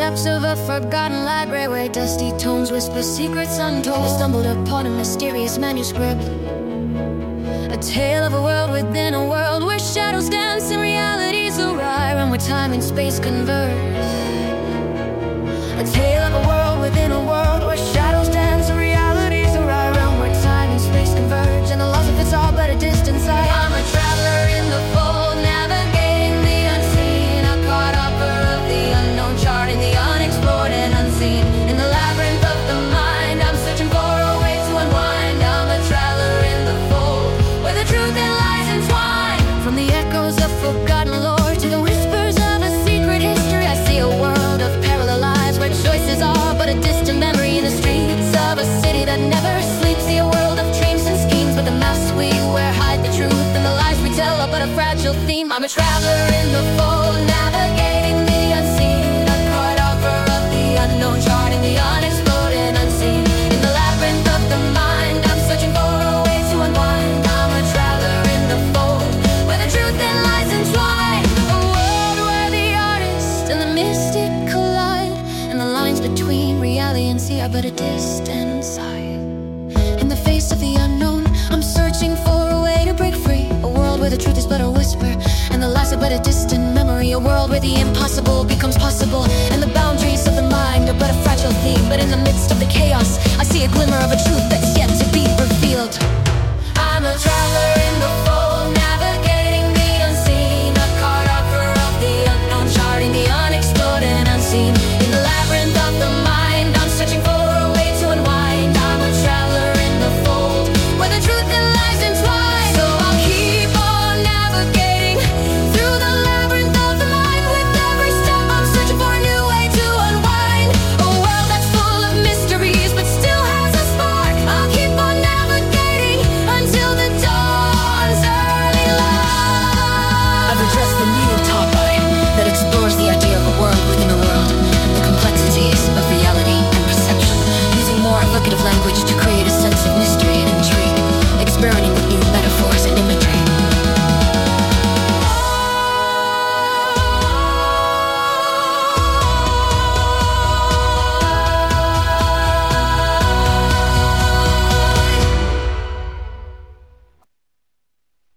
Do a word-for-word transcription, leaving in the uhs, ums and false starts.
depths of a forgotten library, where dusty tomes whisper secrets untold, I stumbled upon a mysterious manuscript, a tale of a world within a world, where shadows dance and realities awry, and where time and space converge. A tale of a world within a world, where shadows dance and realities awry, and where time and space converge, and the loss of it's all but a distant sight. I'm a traveler in the fold, navigating the unseen, a cartographer of the unknown, charting the unexplored and unseen. In the labyrinth of the mind, I'm searching for a way to unwind. I'm a traveler in the fold, where the truth and lies entwine. From the echoes of forgotten lore to the whispers of a secret history, I see a world of parallel lives, where choices are but a distant memory. In the streets of a city that never sleeps, see a world of dreams and schemes, but the masks we wear hide the truth, and the lies we tell are but a fragile theme. I'm a traveler in the fold, navigating the unseen, a cartographer of the unknown, charting the unexplored and unseen. In the labyrinth of the mind, I'm searching for a way to unwind. I'm a traveler in the fold, where the truth and lies entwine. A world where the artist and the mystic collide, and the lines between reality and sea are but a distant sight. In the face of the unknown, I'm searching for a way to break free, a world where the truth is but a whisper, and the lies are but a distant memory. A world where the impossible becomes possible, and the boundaries of the mind are but a fragile theme. But in the midst of the chaos, I see a glimmer of a truth that's yet to be revealed. I'm a traveler